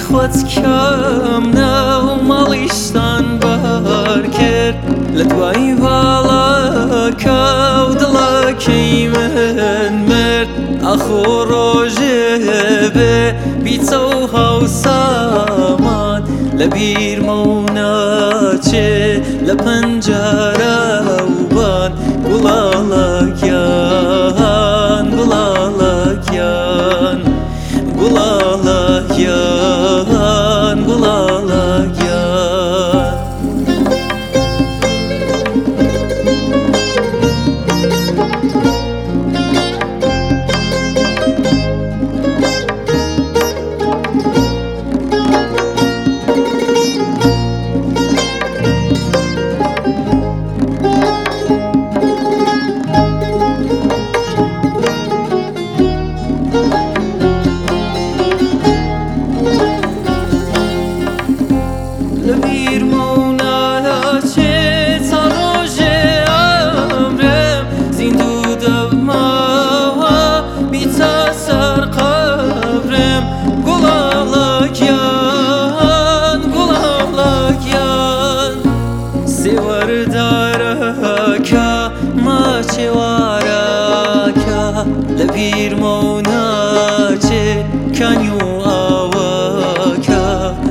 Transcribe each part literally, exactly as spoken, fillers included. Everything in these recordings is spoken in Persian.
خۆت کەم ناو ماڵیشتان بەهار کرد لە دوای باڵەکە و دڵەکەی من مرد ئەخۆ ڕۆژێ بێ بیچە و هاوسامان لە بیرمە و ناچێ لە پەنجەرە و بان گوڵاڵەکیان گوڵاڵەکیان گوڵاڵەکیان گوڵاڵەکیان سێوەردارەکە ماچێوارەکە لە بیرمە و ناچێ کانی و ئاوەکە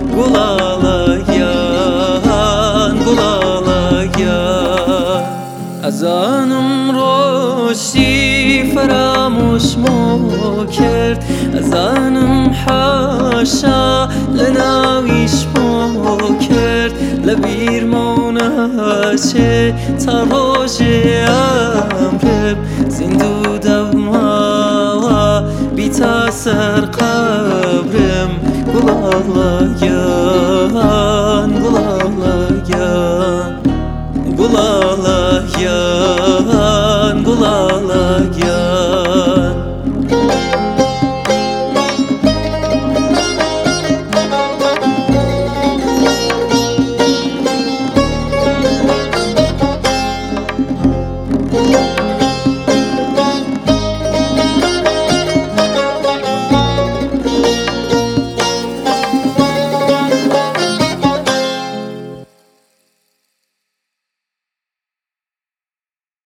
گوڵاڵەکیان گوڵاڵەکیان ئەزانم ڕۆژی فەرامۆشمۆ کرد ئەزانم حاشا لە ناویشمۆ کرد لە بیرمە و ناچێ تا ڕۆژێ ئەمرم زیندوو دەبمەوە بیتا سەر قەبرم گوڵاڵەکیان گوڵاڵەکیان گوڵاڵەکیان گوڵاڵەکیان